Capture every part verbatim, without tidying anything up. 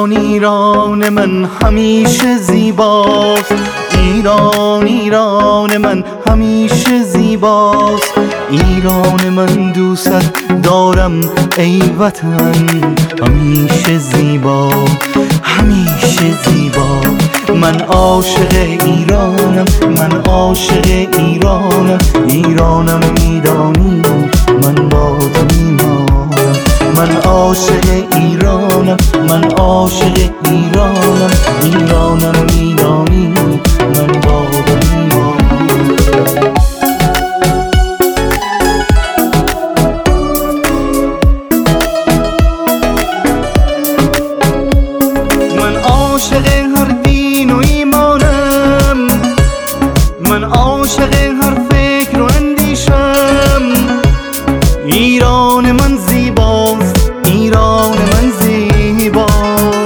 ایران ایران من همیشه زیباست، ایران ایران من همیشه زیباست، ایران من دوست دارم ای وطن همیشه زیبا، همیشه زیبا. من عاشق ایرانم، من عاشق ایرانم، ایرانم میدانی من با تو میمانم. من عاشق ایرانم، من عاشق ایرانم، ایرانم میدانی من با تو میمانم. من عاشق هر دین و ایمانم، من عاشق هر فکر و اندیشم، ایران من زیباست، ایران من زیباست.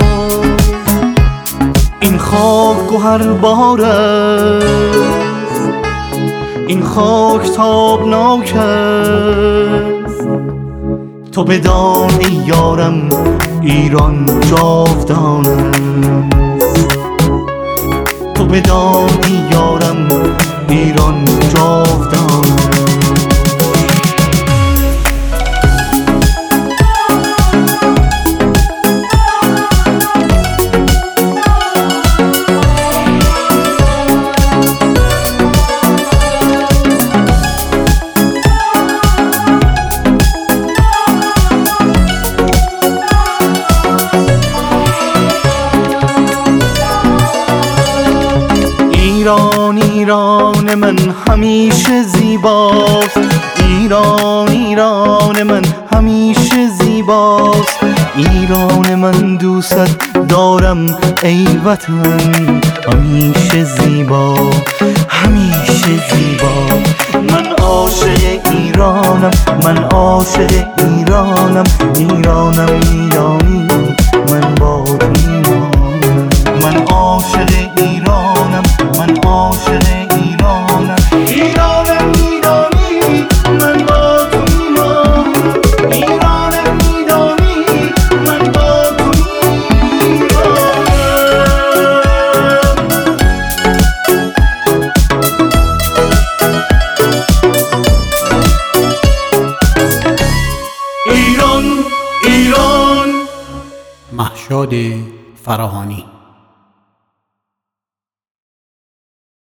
این خاک گوهر بار است، این خاک تابناک است، تو بدان ای یارم ایران جاودان است، تو بدان ای یارم ایران جاودان است. ایران ایران من همیشه زیباست، ایران ایران من همیشه زیباست، ایران من دوست دارم ای وطن همیشه زیبا، همیشه زیبا. من عاشق ایرانم، من عاشق ایرانم، ایرانم میدانی من با تو میمانم. من عاشق ایرانم، من عاشق ایرانم، ایرانم میدانی من با تو میمانم، ایرانم میدانی من با تو میمانم. ایران ایران. مهشاد فراهانی.